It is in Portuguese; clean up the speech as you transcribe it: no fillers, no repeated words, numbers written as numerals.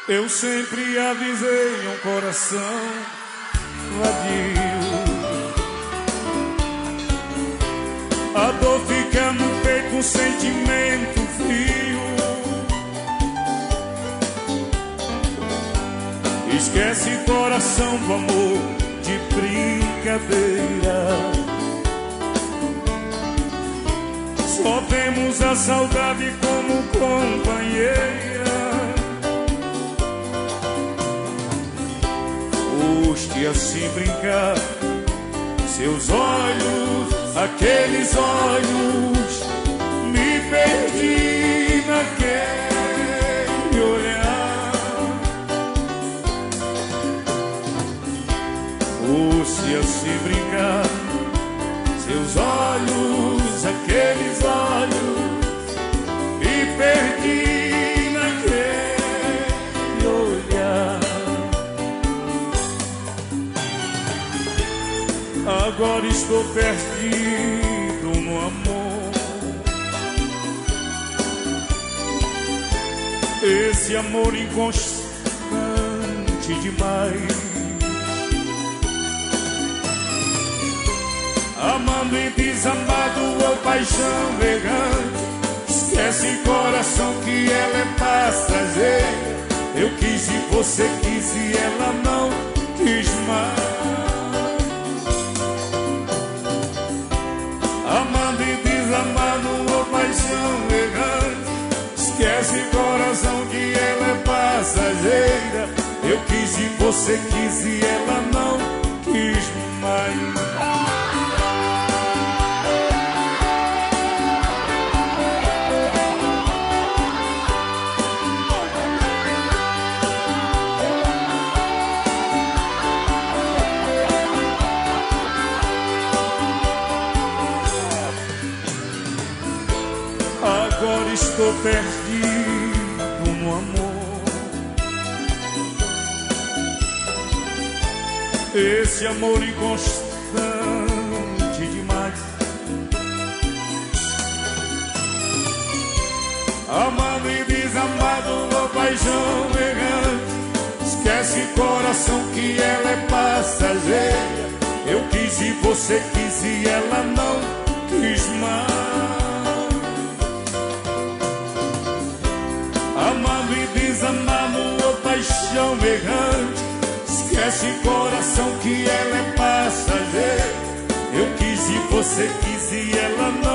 Eu sempre avisei um coração vadio. A dor fica no peito, um sentimento frio. Esquece coração do amor de brincadeira. Só temos a saudade como companheira. Custe assim brincar, seus olhos, aqueles olhos, me perdi naquele olhar. Custe assim brincar, seus olhos, aqueles olhos, me perdi naquele olhar. Agora estou perdido no amor. Esse amor inconstante demais. Amando e desamado ou paixão vegana. Esquece coração que ela é passageira. Eu quis e você quis e ela não quis mais. Amando e desamado ou paixão errante. Esquece coração que ela é passageira. Eu quis e você quis e ela não quis mais. Agora estou perdido no amor. Esse amor inconstante demais. Amado e desamado, uma paixão errante. Esquece coração que ela é passageira. Eu quis e você quis e ela não quis mais. Amado e desamado, ou paixão errante. Esquece coração que ela é passageira. Eu quis e você quis e ela não